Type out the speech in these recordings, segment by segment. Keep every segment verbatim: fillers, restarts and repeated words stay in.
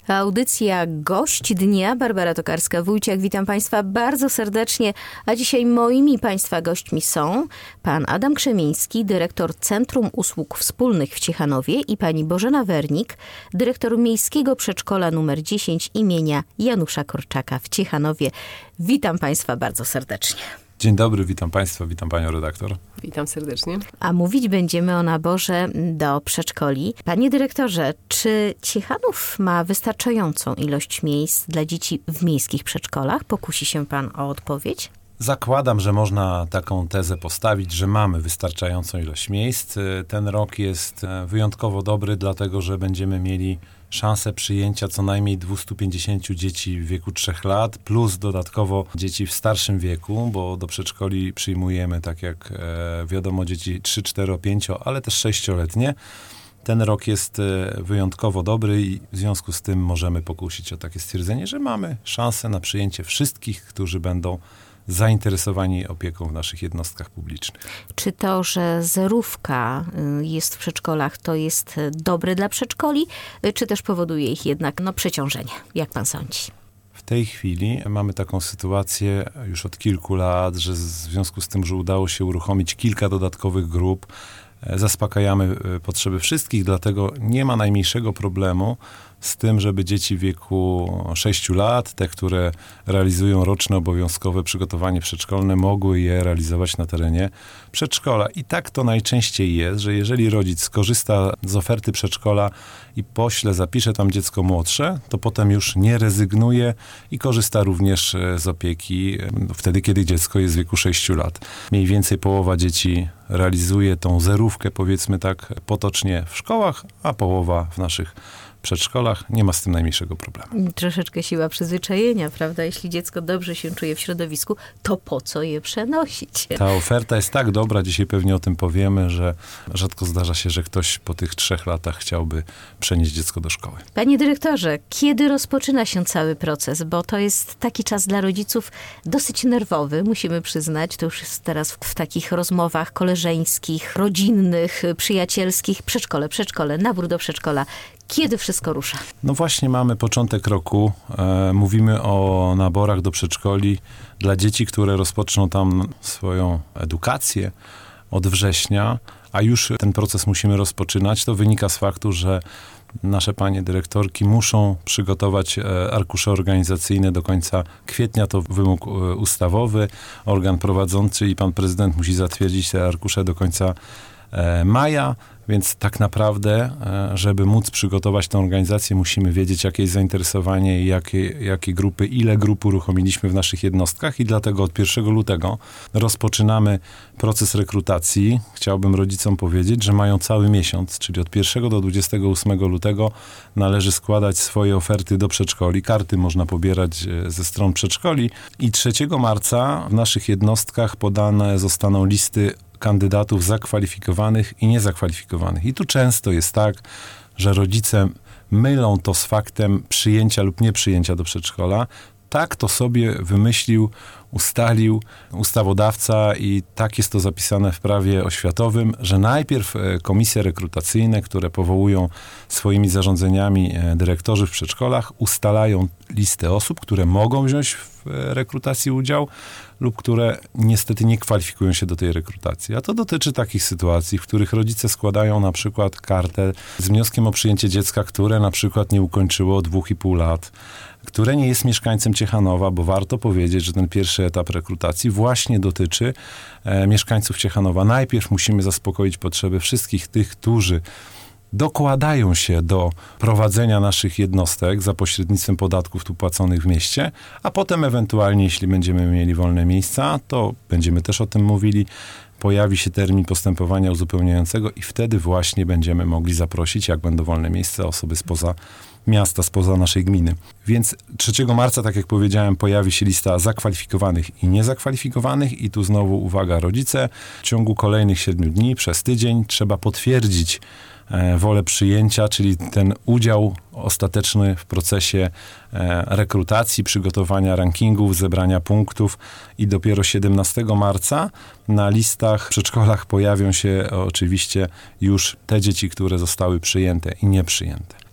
Audycja Gość Dnia. Barbara Tokarska-Wójciak. Witam Państwa bardzo serdecznie. A dzisiaj moimi Państwa gośćmi są pan Adam Krzemiński, dyrektor Centrum Usług Wspólnych w Ciechanowie, i pani Bożena Wernik, dyrektor Miejskiego Przedszkola numer dziesięć imienia Janusza Korczaka w Ciechanowie. Witam Państwa bardzo serdecznie. Dzień dobry, witam Państwa, witam Panią redaktor. Witam serdecznie. A mówić będziemy o naborze do przedszkoli. Panie dyrektorze, czy Ciechanów ma wystarczającą ilość miejsc dla dzieci w miejskich przedszkolach? Pokusi się Pan o odpowiedź? Zakładam, że można taką tezę postawić, że mamy wystarczającą ilość miejsc. Ten rok jest wyjątkowo dobry, dlatego że będziemy mieli szansę przyjęcia co najmniej dwieście pięćdziesiąt dzieci w wieku trzech lat, plus dodatkowo dzieci w starszym wieku, bo do przedszkoli przyjmujemy, tak jak e, wiadomo, dzieci trzy, cztery, pięć, ale też sześcioletnie. Ten rok jest e, wyjątkowo dobry i w związku z tym możemy pokusić o takie stwierdzenie, że mamy szansę na przyjęcie wszystkich, którzy będą zainteresowani opieką w naszych jednostkach publicznych. Czy to, że zerówka jest w przedszkolach, to jest dobre dla przedszkoli, czy też powoduje ich jednak no, przeciążenie? Jak pan sądzi? W tej chwili mamy taką sytuację już od kilku lat, że w związku z tym, że udało się uruchomić kilka dodatkowych grup, zaspokajamy potrzeby wszystkich, dlatego nie ma najmniejszego problemu z tym, żeby dzieci w wieku sześciu lat, te, które realizują roczne obowiązkowe przygotowanie przedszkolne, mogły je realizować na terenie przedszkola. I tak to najczęściej jest, że jeżeli rodzic skorzysta z oferty przedszkola i pośle, zapisze tam dziecko młodsze, to potem już nie rezygnuje i korzysta również z opieki wtedy, kiedy dziecko jest w wieku sześciu lat. Mniej więcej połowa dzieci realizuje tą zerówkę, powiedzmy tak potocznie, w szkołach, a połowa w naszych przedszkolach. Nie ma z tym najmniejszego problemu. Troszeczkę siła przyzwyczajenia, prawda? Jeśli dziecko dobrze się czuje w środowisku, to po co je przenosić? Ta oferta jest tak dobra, dzisiaj pewnie o tym powiemy, że rzadko zdarza się, że ktoś po tych trzech latach chciałby przenieść dziecko do szkoły. Panie dyrektorze, kiedy rozpoczyna się cały proces? Bo to jest taki czas dla rodziców dosyć nerwowy, musimy przyznać. To już jest teraz w, w takich rozmowach koleżeńskich, rodzinnych, przyjacielskich. Przedszkole, przedszkole, nabór do przedszkola. Kiedy wszystko rusza? No właśnie mamy początek roku. E, mówimy o naborach do przedszkoli dla dzieci, które rozpoczną tam swoją edukację od września, a już ten proces musimy rozpoczynać. To wynika z faktu, że nasze panie dyrektorki muszą przygotować e, arkusze organizacyjne do końca kwietnia. To wymóg e, ustawowy. Organ prowadzący i pan prezydent musi zatwierdzić te arkusze do końca e, maja. Więc tak naprawdę, żeby móc przygotować tę organizację, musimy wiedzieć, jakie jest zainteresowanie i jakie, jakie grupy, ile grup uruchomiliśmy w naszych jednostkach i dlatego od pierwszego lutego rozpoczynamy proces rekrutacji. Chciałbym rodzicom powiedzieć, że mają cały miesiąc, czyli od pierwszego do dwudziestego ósmego lutego należy składać swoje oferty do przedszkoli. Karty można pobierać ze stron przedszkoli i trzeciego marca w naszych jednostkach podane zostaną listy kandydatów zakwalifikowanych i niezakwalifikowanych. I tu często jest tak, że rodzice mylą to z faktem przyjęcia lub nieprzyjęcia do przedszkola. Tak to sobie wymyślił, ustalił ustawodawca i tak jest to zapisane w prawie oświatowym, że najpierw komisje rekrutacyjne, które powołują swoimi zarządzeniami dyrektorzy w przedszkolach, ustalają listę osób, które mogą wziąć w rekrutacji udział lub które niestety nie kwalifikują się do tej rekrutacji. A to dotyczy takich sytuacji, w których rodzice składają na przykład kartę z wnioskiem o przyjęcie dziecka, które na przykład nie ukończyło dwóch i pół lat, które nie jest mieszkańcem Ciechanowa, bo warto powiedzieć, że ten pierwszy etap rekrutacji właśnie dotyczy e, mieszkańców Ciechanowa. Najpierw musimy zaspokoić potrzeby wszystkich tych, którzy dokładają się do prowadzenia naszych jednostek za pośrednictwem podatków tu płaconych w mieście, a potem ewentualnie, jeśli będziemy mieli wolne miejsca, to będziemy też o tym mówili, pojawi się termin postępowania uzupełniającego i wtedy właśnie będziemy mogli zaprosić, jak będą wolne miejsca, osoby spoza miasta, spoza naszej gminy. Więc trzeciego marca, tak jak powiedziałem, pojawi się lista zakwalifikowanych i niezakwalifikowanych i tu znowu uwaga, rodzice, w ciągu kolejnych siedmiu dni, przez tydzień trzeba potwierdzić wolę przyjęcia, czyli ten udział ostateczny w procesie rekrutacji, przygotowania rankingów, zebrania punktów i dopiero siedemnastego marca na listach w przedszkolach pojawią się oczywiście już te dzieci, które zostały przyjęte i nieprzyjęte.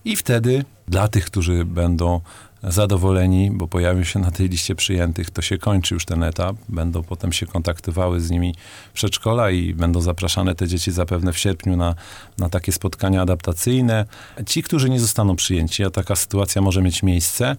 I wtedy dla tych, którzy będą zadowoleni, bo pojawią się na tej liście przyjętych, to się kończy już ten etap. Będą potem się kontaktowały z nimi przedszkola i będą zapraszane te dzieci zapewne w sierpniu na, na takie spotkania adaptacyjne. Ci, którzy nie zostaną przyjęci, a taka sytuacja może mieć miejsce,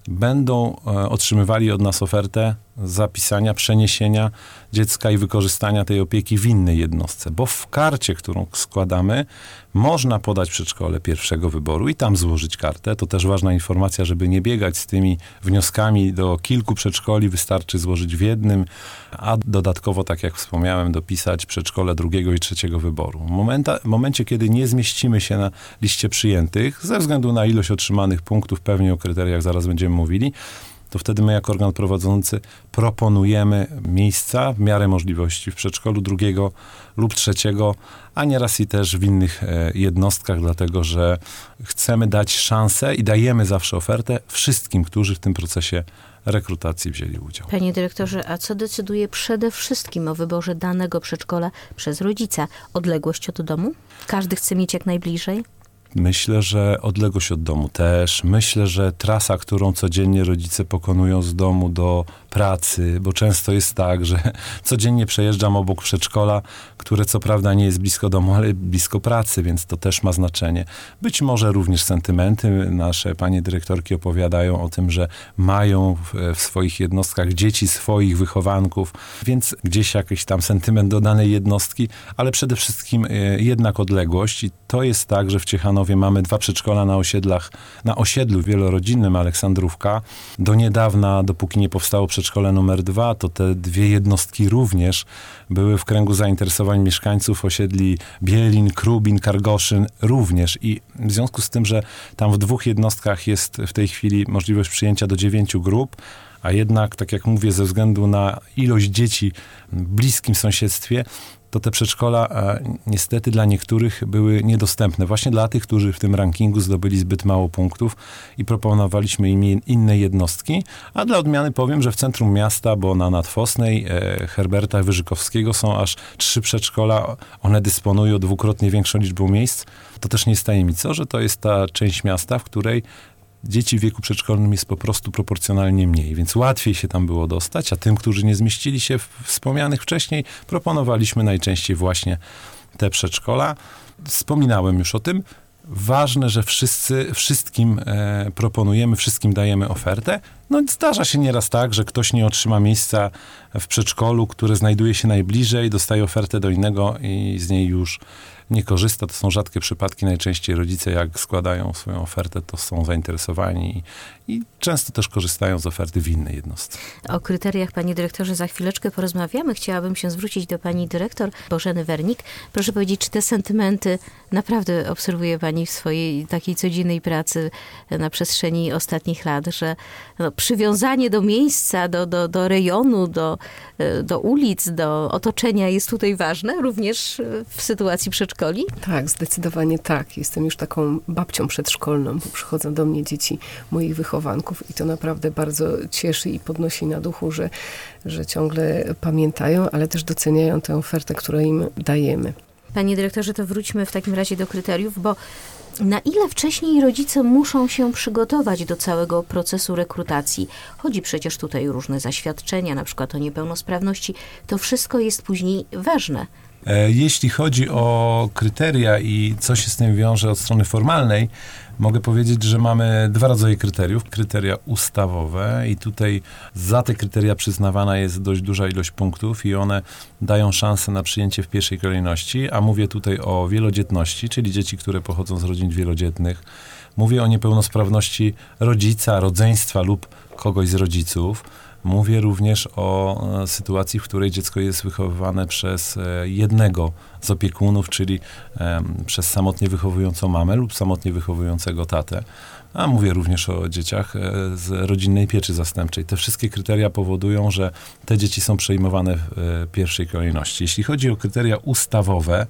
będą e, otrzymywali od nas ofertę zapisania, przeniesienia dziecka i wykorzystania tej opieki w innej jednostce. Bo w karcie, którą składamy, można podać przedszkole pierwszego wyboru i tam złożyć kartę. To też ważna informacja, żeby nie biegać z tymi wnioskami do kilku przedszkoli. Wystarczy złożyć w jednym, a dodatkowo, tak jak wspomniałem, dopisać przedszkole drugiego i trzeciego wyboru. Momenta, w momencie, kiedy nie zmieścimy się na liście przyjętych, ze względu na ilość otrzymanych punktów, pewnie o kryteriach zaraz będziemy mówili, to wtedy my jako organ prowadzący proponujemy miejsca w miarę możliwości w przedszkolu drugiego lub trzeciego, a nieraz i też w innych e, jednostkach, dlatego że chcemy dać szansę i dajemy zawsze ofertę wszystkim, którzy w tym procesie rekrutacji wzięli udział. Panie dyrektorze, a co decyduje przede wszystkim o wyborze danego przedszkola przez rodzica? Odległość od domu? Każdy chce mieć jak najbliżej? Myślę, że odległość od domu też. Myślę, że trasa, którą codziennie rodzice pokonują z domu do pracy, bo często jest tak, że codziennie przejeżdżam obok przedszkola, które co prawda nie jest blisko domu, ale blisko pracy, więc to też ma znaczenie. Być może również sentymenty. Nasze panie dyrektorki opowiadają o tym, że mają w, w swoich jednostkach dzieci swoich wychowanków, więc gdzieś jakiś tam sentyment do danej jednostki, ale przede wszystkim y, jednak odległość. I to jest tak, że w Ciechanowie mamy dwa przedszkola na osiedlach, na osiedlu wielorodzinnym Aleksandrówka. Do niedawna, dopóki nie powstało przedszkole numer dwa, to te dwie jednostki również były w kręgu zainteresowań mieszkańców osiedli Bielin, Krubin, Kargoszyn również. I w związku z tym, że tam w dwóch jednostkach jest w tej chwili możliwość przyjęcia do dziewięciu grup, a jednak, tak jak mówię, ze względu na ilość dzieci w bliskim sąsiedztwie, to te przedszkola e, niestety dla niektórych były niedostępne. Właśnie dla tych, którzy w tym rankingu zdobyli zbyt mało punktów i proponowaliśmy im inne jednostki. A dla odmiany powiem, że w centrum miasta, bo na Nadfosnej e, Herberta Wyżykowskiego są aż trzy przedszkola. One dysponują dwukrotnie większą liczbą miejsc. To też nie jest tajemnicą, że to jest ta część miasta, w której dzieci w wieku przedszkolnym jest po prostu proporcjonalnie mniej, więc łatwiej się tam było dostać, a tym, którzy nie zmieścili się w wspomnianych wcześniej, proponowaliśmy najczęściej właśnie te przedszkola. Wspominałem już o tym. Ważne, że wszyscy, wszystkim e, proponujemy, wszystkim dajemy ofertę. No zdarza się nieraz tak, że ktoś nie otrzyma miejsca w przedszkolu, które znajduje się najbliżej, dostaje ofertę do innego i z niej już nie korzysta. To są rzadkie przypadki. Najczęściej rodzice, jak składają swoją ofertę, to są zainteresowani i, i często też korzystają z oferty w innej jednostce. O kryteriach, panie dyrektorze, za chwileczkę porozmawiamy. Chciałabym się zwrócić do pani dyrektor Bożeny Wernik. Proszę powiedzieć, czy te sentymenty naprawdę obserwuje pani w swojej takiej codziennej pracy na przestrzeni ostatnich lat, że no, przywiązanie do miejsca, do, do, do rejonu, do, do ulic, do otoczenia jest tutaj ważne, również w sytuacji przedszkoli? Tak, zdecydowanie tak. Jestem już taką babcią przedszkolną, bo przychodzą do mnie dzieci moich wychowanków i to naprawdę bardzo cieszy i podnosi na duchu, że, że ciągle pamiętają, ale też doceniają tę ofertę, którą im dajemy. Panie dyrektorze, to wróćmy w takim razie do kryteriów, bo na ile wcześniej rodzice muszą się przygotować do całego procesu rekrutacji? Chodzi przecież tutaj o różne zaświadczenia, na przykład o niepełnosprawności. To wszystko jest później ważne. Jeśli chodzi o kryteria i co się z tym wiąże od strony formalnej, mogę powiedzieć, że mamy dwa rodzaje kryteriów. Kryteria ustawowe i tutaj za te kryteria przyznawana jest dość duża ilość punktów i one dają szansę na przyjęcie w pierwszej kolejności, a mówię tutaj o wielodzietności, czyli dzieci, które pochodzą z rodzin wielodzietnych. Mówię o niepełnosprawności rodzica, rodzeństwa lub kogoś z rodziców. Mówię również o sytuacji, w której dziecko jest wychowywane przez jednego z opiekunów, czyli przez samotnie wychowującą mamę lub samotnie wychowującego tatę. A mówię również o dzieciach z rodzinnej pieczy zastępczej. Te wszystkie kryteria powodują, że te dzieci są przejmowane w pierwszej kolejności. Jeśli chodzi o kryteria ustawowe,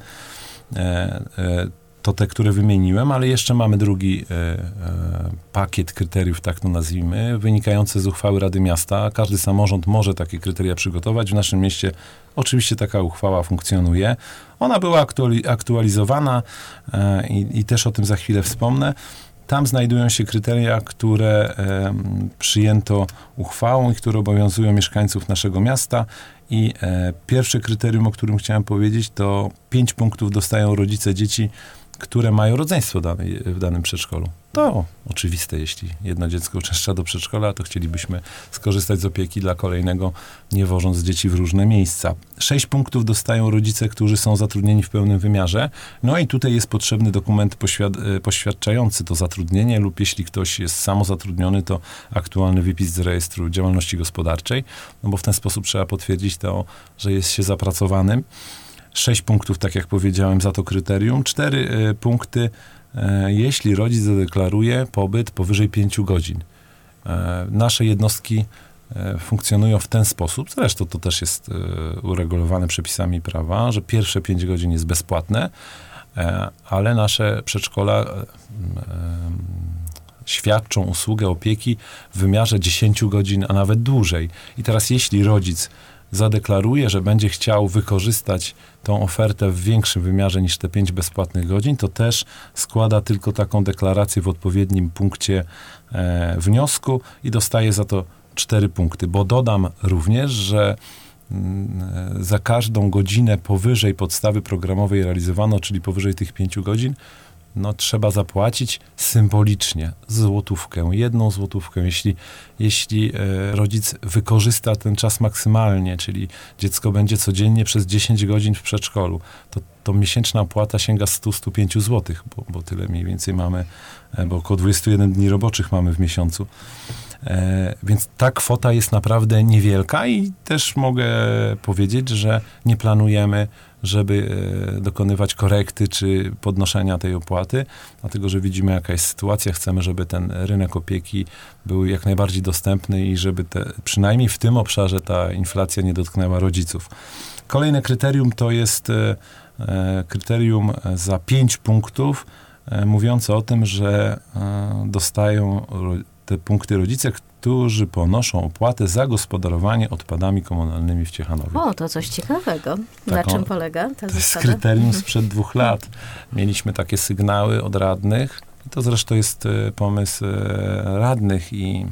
to te, które wymieniłem, ale jeszcze mamy drugi e, e, pakiet kryteriów, tak to nazwijmy, wynikające z uchwały Rady Miasta. Każdy samorząd może takie kryteria przygotować. W naszym mieście oczywiście taka uchwała funkcjonuje. Ona była aktuali- aktualizowana e, i, i też o tym za chwilę wspomnę. Tam znajdują się kryteria, które e, przyjęto uchwałą i które obowiązują mieszkańców naszego miasta. I e, pierwsze kryterium, o którym chciałem powiedzieć, to pięć punktów dostają rodzice dzieci, które mają rodzeństwo danej, w danym przedszkolu. To oczywiste, jeśli jedno dziecko uczęszcza do przedszkola, to chcielibyśmy skorzystać z opieki dla kolejnego, nie wożąc dzieci w różne miejsca. Sześć punktów dostają rodzice, którzy są zatrudnieni w pełnym wymiarze. No i tutaj jest potrzebny dokument poświad- poświadczający to zatrudnienie lub jeśli ktoś jest samozatrudniony, to aktualny wypis z rejestru działalności gospodarczej, no bo w ten sposób trzeba potwierdzić to, że jest się zapracowanym. Sześć punktów, tak jak powiedziałem, za to kryterium. Cztery y, punkty, y, jeśli rodzic zadeklaruje pobyt powyżej pięciu godzin. Y, nasze jednostki y, funkcjonują w ten sposób, zresztą to też jest y, uregulowane przepisami prawa, że pierwsze pięć godzin jest bezpłatne, y, ale nasze przedszkola y, y, świadczą usługę opieki w wymiarze dziesięciu godzin, a nawet dłużej. I teraz jeśli rodzic zadeklaruje, że będzie chciał wykorzystać tą ofertę w większym wymiarze niż te pięć bezpłatnych godzin, to też składa tylko taką deklarację w odpowiednim punkcie e, wniosku i dostaje za to cztery punkty. Bo dodam również, że m, za każdą godzinę powyżej podstawy programowej realizowano, czyli powyżej tych pięciu godzin, no trzeba zapłacić symbolicznie złotówkę, jedną złotówkę. Jeśli, jeśli e, rodzic wykorzysta ten czas maksymalnie, czyli dziecko będzie codziennie przez dziesięć godzin w przedszkolu, to, to miesięczna opłata sięga sto do stu pięciu złotych, bo, bo tyle mniej więcej mamy, e, bo około dwudziestu jeden dni roboczych mamy w miesiącu. E, więc ta kwota jest naprawdę niewielka i też mogę powiedzieć, że nie planujemy, żeby e, dokonywać korekty czy podnoszenia tej opłaty, dlatego że widzimy, jaka jest sytuacja. Chcemy, żeby ten rynek opieki był jak najbardziej dostępny i żeby te, przynajmniej w tym obszarze ta inflacja nie dotknęła rodziców. Kolejne kryterium to jest e, kryterium za pięć punktów, e, mówiące o tym, że e, dostają te punkty rodzice, którzy ponoszą opłatę za gospodarowanie odpadami komunalnymi w Ciechanowie. O, to coś ciekawego. Na Taką, czym polega ta to jest zasada? kryterium sprzed dwóch lat. Mieliśmy takie sygnały od radnych. I to zresztą jest pomysł radnych i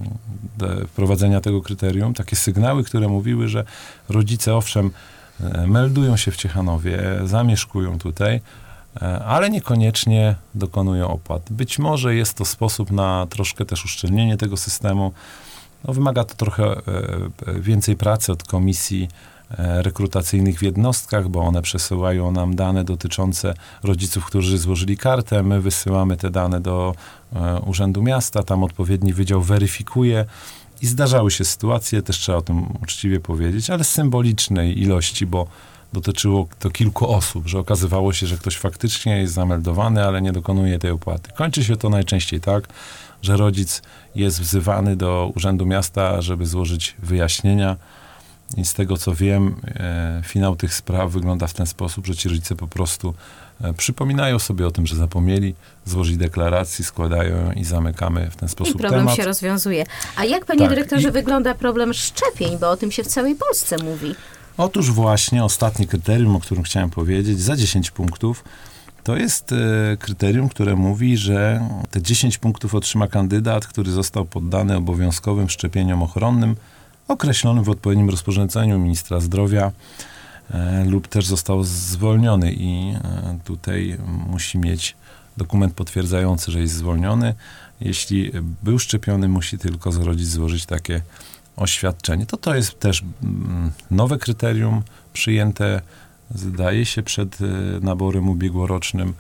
do wprowadzenia tego kryterium. Takie sygnały, które mówiły, że rodzice owszem meldują się w Ciechanowie, zamieszkują tutaj, ale niekoniecznie dokonują opłat. Być może jest to sposób na troszkę też uszczelnienie tego systemu. No, wymaga to trochę e, więcej pracy od komisji e, rekrutacyjnych w jednostkach, bo one przesyłają nam dane dotyczące rodziców, którzy złożyli kartę. My wysyłamy te dane do e, Urzędu Miasta, tam odpowiedni wydział weryfikuje. I zdarzały się sytuacje, też trzeba o tym uczciwie powiedzieć, ale symbolicznej ilości, bo dotyczyło to kilku osób, że okazywało się, że ktoś faktycznie jest zameldowany, ale nie dokonuje tej opłaty. Kończy się to najczęściej tak, że rodzic jest wzywany do Urzędu Miasta, żeby złożyć wyjaśnienia i z tego, co wiem, e, finał tych spraw wygląda w ten sposób, że ci rodzice po prostu e, przypominają sobie o tym, że zapomnieli złożyć deklaracji, składają ją i zamykamy w ten sposób I problem temat. się rozwiązuje. A jak, panie Tak, dyrektorze, i- wygląda problem szczepień? Bo o tym się w całej Polsce mówi. Otóż właśnie ostatnie kryterium, o którym chciałem powiedzieć, za dziesięć punktów, to jest e, kryterium, które mówi, że te dziesięć punktów otrzyma kandydat, który został poddany obowiązkowym szczepieniom ochronnym, określonym w odpowiednim rozporządzeniu ministra zdrowia e, lub też został zwolniony i e, tutaj musi mieć dokument potwierdzający, że jest zwolniony. Jeśli był szczepiony, musi tylko rodzic złożyć takie oświadczenie. To to jest też mm, nowe kryterium przyjęte, zdaje się, przed y, naborem ubiegłorocznym.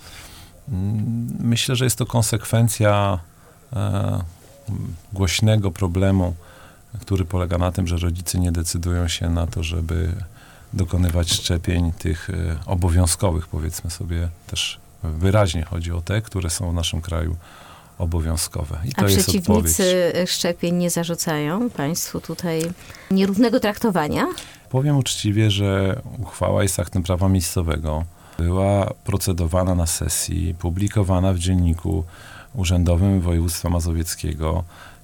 Mm, myślę, że jest to konsekwencja e, głośnego problemu, który polega na tym, że rodzice nie decydują się na to, żeby dokonywać szczepień tych y, obowiązkowych, powiedzmy sobie też wyraźnie chodzi o te, które są w naszym kraju obowiązkowe. I A to jest odpowiedź. przeciwnicy szczepień nie zarzucają państwu tutaj nierównego traktowania? Powiem uczciwie, że uchwała jest aktem prawa miejscowego. Była procedowana na sesji, publikowana w Dzienniku Urzędowym Województwa Mazowieckiego.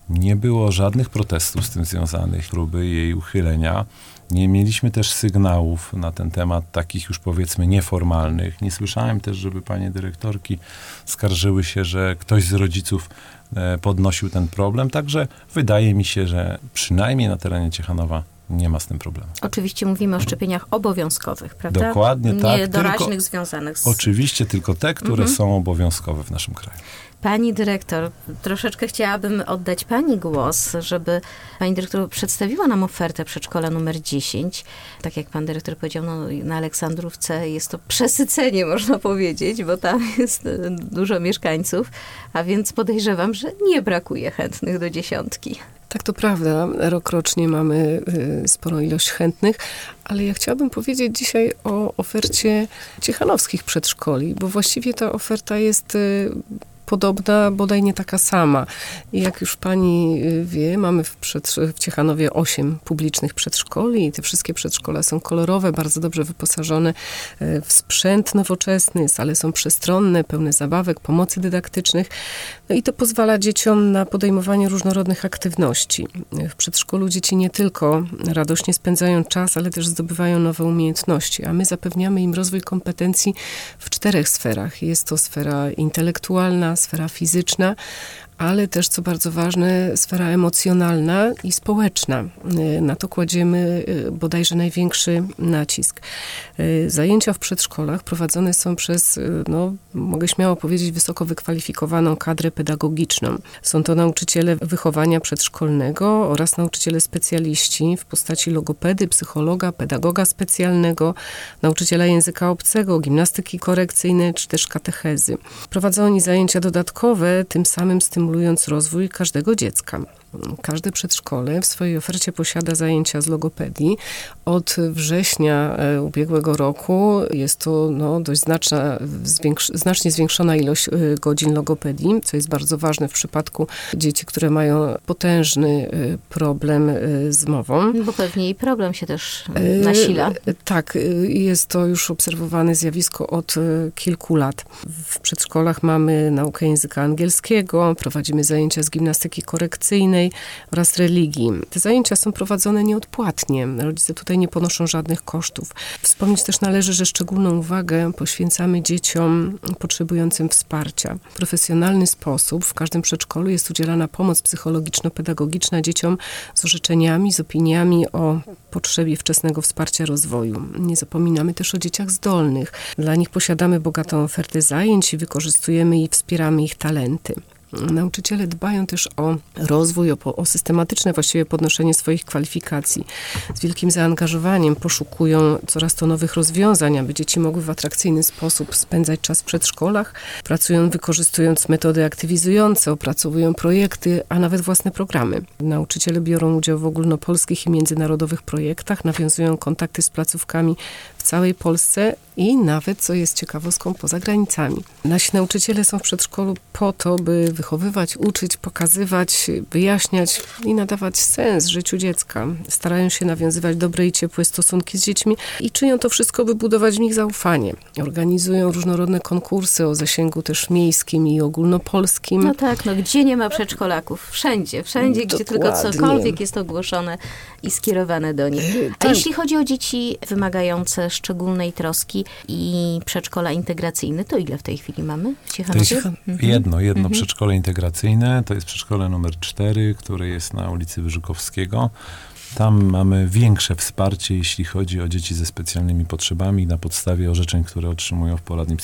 Nie było żadnych protestów z tym związanych, próby jej uchylenia. Nie mieliśmy też sygnałów na ten temat, takich już powiedzmy nieformalnych. Nie słyszałem też, żeby panie dyrektorki skarżyły się, że ktoś z rodziców e, podnosił ten problem. Także wydaje mi się, że przynajmniej na terenie Ciechanowa nie ma z tym problemu. Oczywiście mówimy o szczepieniach obowiązkowych, prawda? Dokładnie tak. Nie doraźnych tylko, związanych z... Oczywiście tylko te, które mhm. są obowiązkowe w naszym kraju. Pani dyrektor, troszeczkę chciałabym oddać pani głos, żeby pani dyrektor przedstawiła nam ofertę przedszkola numer dziesięć. Tak jak pan dyrektor powiedział, no, na Aleksandrówce jest to przesycenie, można powiedzieć, bo tam jest dużo mieszkańców, a więc podejrzewam, że nie brakuje chętnych do dziesiątki. Tak, to prawda. Rokrocznie mamy y, sporą ilość chętnych, ale ja chciałabym powiedzieć dzisiaj o ofercie ciechanowskich przedszkoli, bo właściwie ta oferta jest y, podobna, bodaj nie taka sama. I jak już pani wie, mamy w, przed, w Ciechanowie osiem publicznych przedszkoli i te wszystkie przedszkola są kolorowe, bardzo dobrze wyposażone w sprzęt nowoczesny, sale są przestronne, pełne zabawek, pomocy dydaktycznych. No i to pozwala dzieciom na podejmowanie różnorodnych aktywności. W przedszkolu dzieci nie tylko radośnie spędzają czas, ale też zdobywają nowe umiejętności, a my zapewniamy im rozwój kompetencji w czterech sferach. Jest to sfera intelektualna, sfera fizyczna, ale też, co bardzo ważne, sfera emocjonalna i społeczna. Na to kładziemy bodajże największy nacisk. Zajęcia w przedszkolach prowadzone są przez, no, mogę śmiało powiedzieć, wysoko wykwalifikowaną kadrę pedagogiczną. Są to nauczyciele wychowania przedszkolnego oraz nauczyciele specjaliści w postaci logopedy, psychologa, pedagoga specjalnego, nauczyciela języka obcego, gimnastyki korekcyjnej czy też katechezy. Prowadzą oni zajęcia dodatkowe, tym samym stymulując rozwój każdego dziecka. Każde przedszkole w swojej ofercie posiada zajęcia z logopedii. Od września ubiegłego roku jest to no, dość znaczna, zwiększ, znacznie zwiększona ilość godzin logopedii, co jest bardzo ważne w przypadku dzieci, które mają potężny problem z mową. Bo pewnie i problem się też nasila. Tak, jest to już obserwowane zjawisko od kilku lat. W przedszkolach mamy naukę języka angielskiego, prowadzimy zajęcia z gimnastyki korekcyjnej oraz religii. Te zajęcia są prowadzone nieodpłatnie. Rodzice tutaj nie ponoszą żadnych kosztów. Wspomnieć też należy, że szczególną uwagę poświęcamy dzieciom potrzebującym wsparcia. W profesjonalny sposób w każdym przedszkolu jest udzielana pomoc psychologiczno-pedagogiczna dzieciom z orzeczeniami, z opiniami o potrzebie wczesnego wsparcia rozwoju. Nie zapominamy też o dzieciach zdolnych. Dla nich posiadamy bogatą ofertę zajęć i wykorzystujemy i wspieramy ich talenty. Nauczyciele dbają też o rozwój, o, o systematyczne właściwie podnoszenie swoich kwalifikacji. Z wielkim zaangażowaniem poszukują coraz to nowych rozwiązań, aby dzieci mogły w atrakcyjny sposób spędzać czas w przedszkolach. Pracują wykorzystując metody aktywizujące, opracowują projekty, a nawet własne programy. Nauczyciele biorą udział w ogólnopolskich i międzynarodowych projektach, nawiązują kontakty z placówkami w całej Polsce i nawet, co jest ciekawostką, poza granicami. Nasi nauczyciele są w przedszkolu po to, by wychowywać, uczyć, pokazywać, wyjaśniać i nadawać sens życiu dziecka. Starają się nawiązywać dobre i ciepłe stosunki z dziećmi i czynią to wszystko, by budować w nich zaufanie. Organizują różnorodne konkursy o zasięgu też miejskim i ogólnopolskim. No tak, no gdzie nie ma przedszkolaków? Wszędzie, wszędzie, gdzie tylko cokolwiek jest ogłoszone i skierowane do nich. A tak. Jeśli chodzi o dzieci wymagające szczególnej troski i przedszkola integracyjne, to ile w tej chwili mamy w Ciechanowie? To jest mhm. jedno, jedno mhm. przedszkole integracyjne, to jest przedszkole numer cztery, które jest na ulicy Wyżykowskiego. Tam mamy większe wsparcie, jeśli chodzi o dzieci ze specjalnymi potrzebami na podstawie orzeczeń, które otrzymują w poradni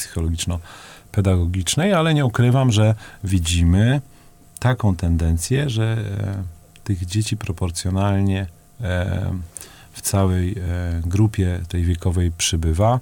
psychologiczno-pedagogicznej, ale nie ukrywam, że widzimy taką tendencję, że e, tych dzieci proporcjonalnie e, w całej e, grupie tej wiekowej przybywa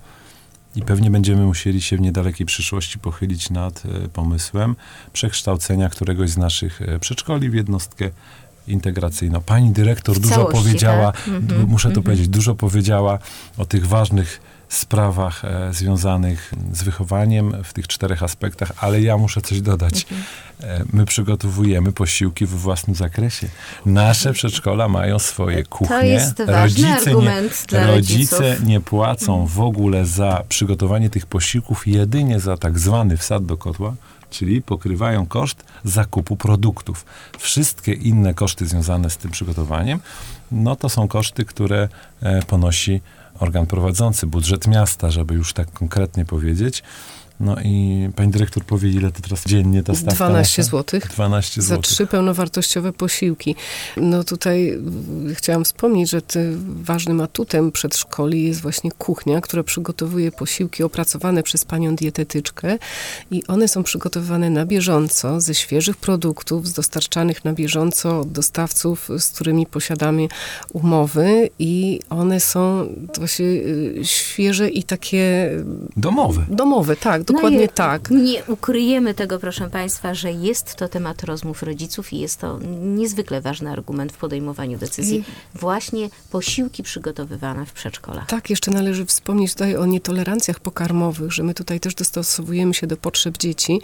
i pewnie będziemy musieli się w niedalekiej przyszłości pochylić nad e, pomysłem przekształcenia któregoś z naszych e, przedszkoli w jednostkę integracyjną. Pani dyrektor w dużo całości, powiedziała, tak? mm-hmm, muszę to mm-hmm. powiedzieć, dużo powiedziała o tych ważnych sprawach e, związanych z wychowaniem w tych czterech aspektach, ale ja muszę coś dodać. Mm-hmm. E, my przygotowujemy posiłki w własnym zakresie. Nasze przedszkola mają swoje kuchnie. To jest ważny rodzice argument nie, dla rodzice rodziców. nie płacą w ogóle za przygotowanie tych posiłków, jedynie za tak zwany wsad do kotła, czyli pokrywają koszt zakupu produktów. Wszystkie inne koszty związane z tym przygotowaniem, no to są koszty, które e, ponosi organ prowadzący, budżet miasta, żeby już tak konkretnie powiedzieć. No i pani dyrektor powie, ile to teraz dziennie ta stawka? dwanaście złotych. dwanaście złotych. Za trzy pełnowartościowe posiłki. No tutaj chciałam wspomnieć, że ważnym atutem przedszkoli jest właśnie kuchnia, która przygotowuje posiłki opracowane przez panią dietetyczkę i one są przygotowywane na bieżąco, ze świeżych produktów, z dostarczanych na bieżąco od dostawców, z którymi posiadamy umowy i one są właśnie świeże i takie... Domowe. Domowe, tak. Dokładnie no tak. Nie ukryjemy tego, proszę państwa, że jest to temat rozmów rodziców i jest to niezwykle ważny argument w podejmowaniu decyzji. I... Właśnie posiłki przygotowywane w przedszkolach. Tak, jeszcze należy wspomnieć tutaj o nietolerancjach pokarmowych, że my tutaj też dostosowujemy się do potrzeb dzieci,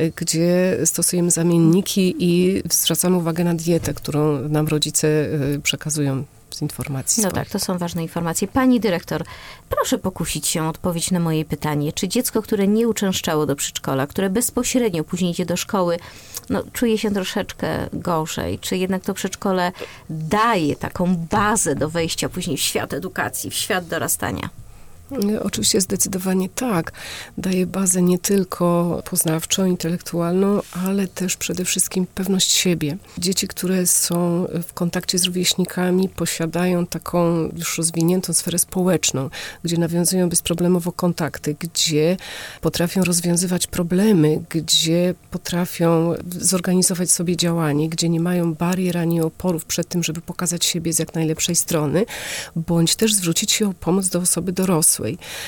gdzie stosujemy zamienniki i zwracamy uwagę na dietę, którą nam rodzice przekazują z informacji. No swoich. tak, to są ważne informacje. Pani dyrektor, proszę pokusić się o odpowiedź na moje pytanie. Czy dziecko, które nie uczęszczało do przedszkola, które bezpośrednio później idzie do szkoły, no, czuje się troszeczkę gorzej? Czy jednak to przedszkole daje taką bazę do wejścia później w świat edukacji, w świat dorastania? Oczywiście zdecydowanie tak. Daje bazę nie tylko poznawczą, intelektualną, ale też przede wszystkim pewność siebie. Dzieci, które są w kontakcie z rówieśnikami, posiadają taką już rozwiniętą sferę społeczną, gdzie nawiązują bezproblemowo kontakty, gdzie potrafią rozwiązywać problemy, gdzie potrafią zorganizować sobie działanie, gdzie nie mają barier ani oporów przed tym, żeby pokazać siebie z jak najlepszej strony, bądź też zwrócić się o pomoc do osoby dorosłej.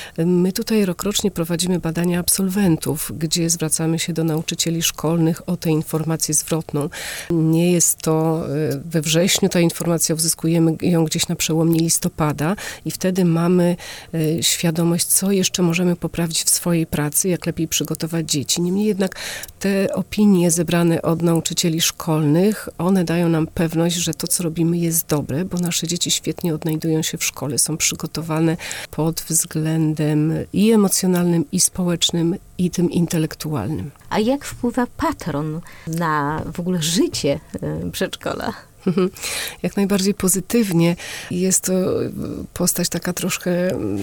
My tutaj rokrocznie prowadzimy badania absolwentów, gdzie zwracamy się do nauczycieli szkolnych o tę informację zwrotną. Nie jest to we wrześniu, ta informacja uzyskujemy ją gdzieś na przełomie listopada i wtedy mamy świadomość, co jeszcze możemy poprawić w swojej pracy, jak lepiej przygotować dzieci. Niemniej jednak te opinie zebrane od nauczycieli szkolnych, one dają nam pewność, że to, co robimy, jest dobre, bo nasze dzieci świetnie odnajdują się w szkole, są przygotowane pod względem i emocjonalnym, i społecznym, i tym intelektualnym. A jak wpływa patron na w ogóle życie przedszkola? Jak najbardziej pozytywnie. Jest to postać taka troszkę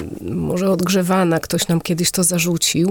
może odgrzewana. Ktoś nam kiedyś to zarzucił.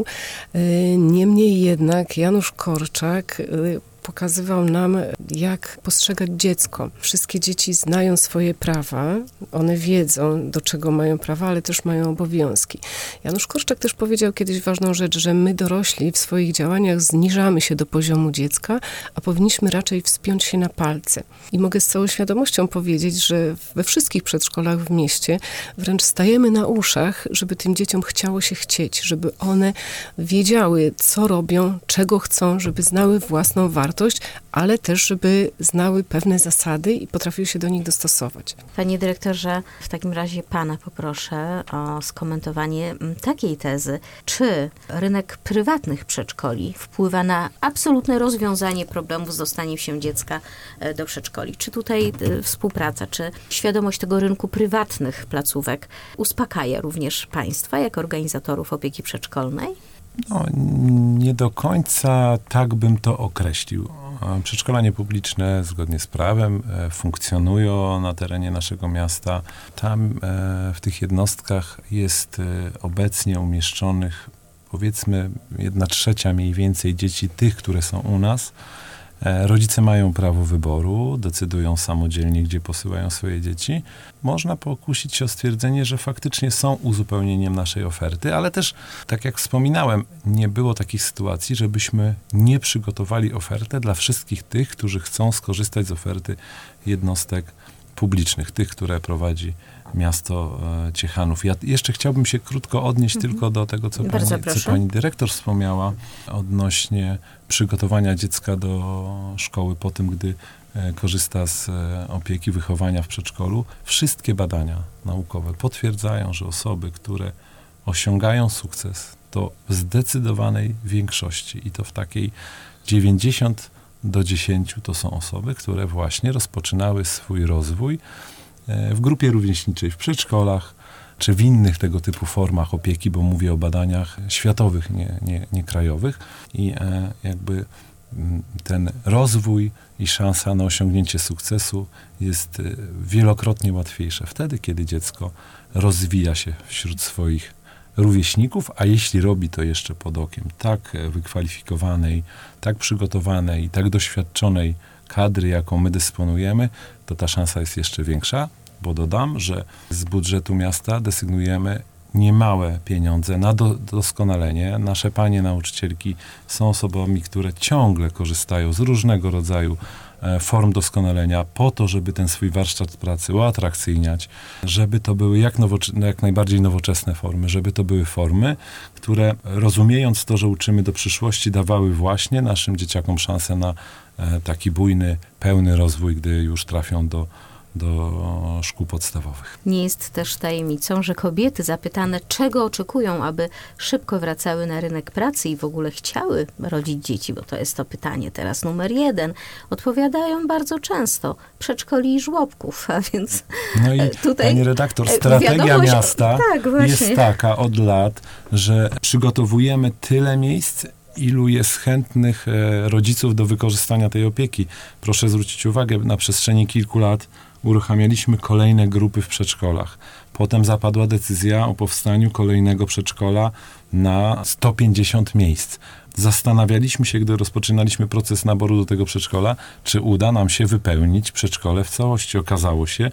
Niemniej jednak Janusz Korczak pokazywał nam, jak postrzegać dziecko. Wszystkie dzieci znają swoje prawa, one wiedzą, do czego mają prawa, ale też mają obowiązki. Janusz Korczak też powiedział kiedyś ważną rzecz, że my dorośli w swoich działaniach zniżamy się do poziomu dziecka, a powinniśmy raczej wspiąć się na palce. I mogę z całą świadomością powiedzieć, że we wszystkich przedszkolach w mieście wręcz stajemy na uszach, żeby tym dzieciom chciało się chcieć, żeby one wiedziały, co robią, czego chcą, żeby znały własną wartość, ale też, żeby znały pewne zasady i potrafiły się do nich dostosować. Panie dyrektorze, w takim razie pana poproszę o skomentowanie takiej tezy. Czy rynek prywatnych przedszkoli wpływa na absolutne rozwiązanie problemu z dostaniem się dziecka do przedszkoli? Czy tutaj współpraca, czy świadomość tego rynku prywatnych placówek uspokaja również państwa jako organizatorów opieki przedszkolnej? No, nie do końca tak bym to określił. Przedszkola niepubliczne zgodnie z prawem funkcjonują na terenie naszego miasta. Tam w tych jednostkach jest obecnie umieszczonych powiedzmy jedna trzecia mniej więcej dzieci tych, które są u nas. Rodzice mają prawo wyboru, decydują samodzielnie, gdzie posyłają swoje dzieci. Można pokusić się o stwierdzenie, że faktycznie są uzupełnieniem naszej oferty, ale też, tak jak wspominałem, nie było takich sytuacji, żebyśmy nie przygotowali ofertę dla wszystkich tych, którzy chcą skorzystać z oferty jednostek publicznych, tych, które prowadzi miasto Ciechanów. Ja jeszcze chciałbym się krótko odnieść mhm. tylko do tego, co pani, co pani dyrektor wspomniała odnośnie przygotowania dziecka do szkoły po tym, gdy korzysta z opieki, wychowania w przedszkolu. Wszystkie badania naukowe potwierdzają, że osoby, które osiągają sukces, to w zdecydowanej większości i to w takiej dziewięćdziesiąt do dziesięciu to są osoby, które właśnie rozpoczynały swój rozwój w grupie rówieśniczej, w przedszkolach, czy w innych tego typu formach opieki, bo mówię o badaniach światowych, nie, nie, nie krajowych. I e, jakby ten rozwój i szansa na osiągnięcie sukcesu jest wielokrotnie łatwiejsze wtedy, kiedy dziecko rozwija się wśród swoich rówieśników, a jeśli robi to jeszcze pod okiem tak wykwalifikowanej, tak przygotowanej i tak doświadczonej kadry, jaką my dysponujemy, to ta szansa jest jeszcze większa, bo dodam, że z budżetu miasta desygnujemy niemałe pieniądze na do, doskonalenie. Nasze panie nauczycielki są osobami, które ciągle korzystają z różnego rodzaju e, form doskonalenia po to, żeby ten swój warsztat pracy uatrakcyjniać, żeby to były jak, nowocze- jak najbardziej nowoczesne formy, żeby to były formy, które rozumiejąc to, że uczymy do przyszłości, dawały właśnie naszym dzieciakom szansę na e, taki bujny, pełny rozwój, gdy już trafią do do szkół podstawowych. Nie jest też tajemnicą, że kobiety zapytane, czego oczekują, aby szybko wracały na rynek pracy i w ogóle chciały rodzić dzieci, bo to jest to pytanie teraz numer jeden, odpowiadają bardzo często przedszkoli i żłobków, a więc no i tutaj pani redaktor, strategia wiadomość, miasta tak, jest taka od lat, że przygotowujemy tyle miejsc, ilu jest chętnych e, rodziców do wykorzystania tej opieki. Proszę zwrócić uwagę, na przestrzeni kilku lat uruchamialiśmy kolejne grupy w przedszkolach. Potem zapadła decyzja o powstaniu kolejnego przedszkola na sto pięćdziesiąt miejsc. Zastanawialiśmy się, gdy rozpoczynaliśmy proces naboru do tego przedszkola, czy uda nam się wypełnić przedszkole w całości. Okazało się,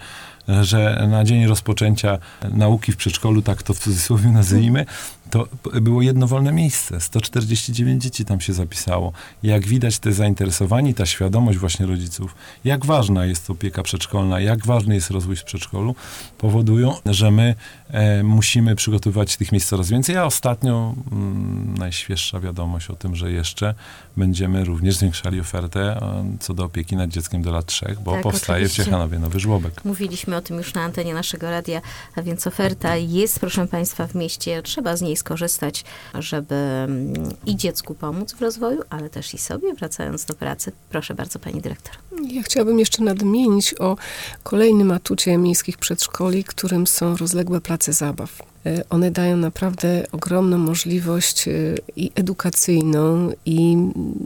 że na dzień rozpoczęcia nauki w przedszkolu, tak to w cudzysłowie nazwijmy, to było jedno wolne miejsce. sto czterdzieści dziewięć dzieci tam się zapisało. Jak widać, te zainteresowanie, ta świadomość właśnie rodziców, jak ważna jest opieka przedszkolna, jak ważny jest rozwój w przedszkolu, powodują, że my e, musimy przygotowywać tych miejsc coraz więcej. A ostatnio mm, najświeższa wiadomość o tym, że jeszcze będziemy również zwiększali ofertę e, co do opieki nad dzieckiem do lat trzech, bo tak, powstaje oczywiście. w Ciechanowie nowy żłobek. Mówiliśmy o tym już na antenie naszego radia, a więc oferta jest, proszę Państwa, w mieście. Trzeba z niej skorzystać, żeby i dziecku pomóc w rozwoju, ale też i sobie, wracając do pracy. Proszę bardzo, pani dyrektor. Ja chciałabym jeszcze nadmienić o kolejnym atucie miejskich przedszkoli, którym są rozległe place zabaw. One dają naprawdę ogromną możliwość i edukacyjną, i,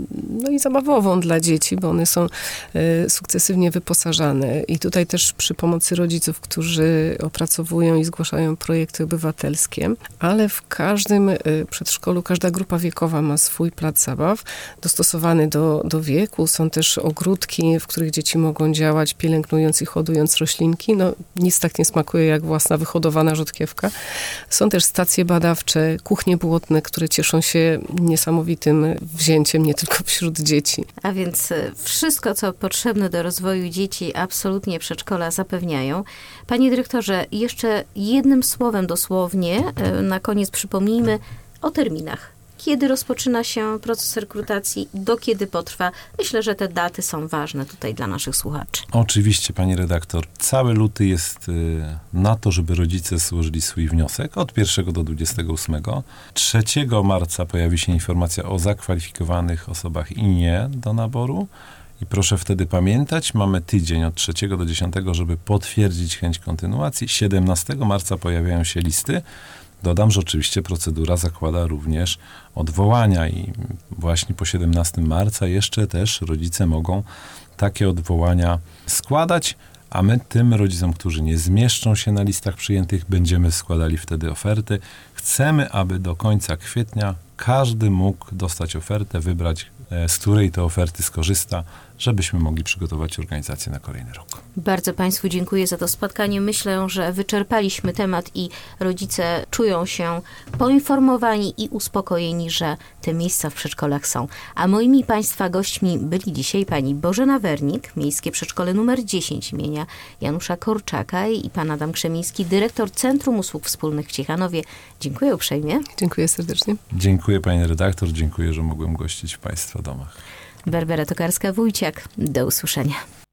no i zabawową dla dzieci, bo one są sukcesywnie wyposażane. I tutaj też przy pomocy rodziców, którzy opracowują i zgłaszają projekty obywatelskie, ale w każdym przedszkolu, każda grupa wiekowa ma swój plac zabaw, dostosowany do, do wieku. Są też ogródki, w których dzieci mogą działać, pielęgnując i hodując roślinki. No, nic tak nie smakuje jak własna wyhodowana rzodkiewka. Są też stacje badawcze, kuchnie błotne, które cieszą się niesamowitym wzięciem nie tylko wśród dzieci. A więc wszystko, co potrzebne do rozwoju dzieci, absolutnie przedszkola zapewniają. Panie dyrektorze, jeszcze jednym słowem dosłownie, na koniec przypomnijmy o terminach. Kiedy rozpoczyna się proces rekrutacji, do kiedy potrwa? Myślę, że te daty są ważne tutaj dla naszych słuchaczy. Oczywiście, pani redaktor. Cały luty jest y, na to, żeby rodzice złożyli swój wniosek od pierwszego do dwudziestego ósmego. trzeciego marca pojawi się informacja o zakwalifikowanych osobach i nie do naboru. I proszę wtedy pamiętać, mamy tydzień od trzeciego do dziesiątego, żeby potwierdzić chęć kontynuacji. siedemnastego marca pojawiają się listy. Dodam, że oczywiście procedura zakłada również odwołania i właśnie po siedemnastego marca jeszcze też rodzice mogą takie odwołania składać, a my tym rodzicom, którzy nie zmieszczą się na listach przyjętych, będziemy składali wtedy oferty. Chcemy, aby do końca kwietnia każdy mógł dostać ofertę, wybrać, z której to oferty skorzysta, żebyśmy mogli przygotować organizację na kolejny rok. Bardzo Państwu dziękuję za to spotkanie. Myślę, że wyczerpaliśmy temat i rodzice czują się poinformowani i uspokojeni, że te miejsca w przedszkolach są. A moimi Państwa gośćmi byli dzisiaj pani Bożena Wernik, Miejskie Przedszkole numer dziesięć imienia Janusza Korczaka i pan Adam Krzemiński, dyrektor Centrum Usług Wspólnych w Ciechanowie. Dziękuję uprzejmie. Dziękuję serdecznie. Dziękuję pani redaktor, dziękuję, że mogłem gościć w Państwa domach. Barbara Tokarska-Wójciak. Do usłyszenia.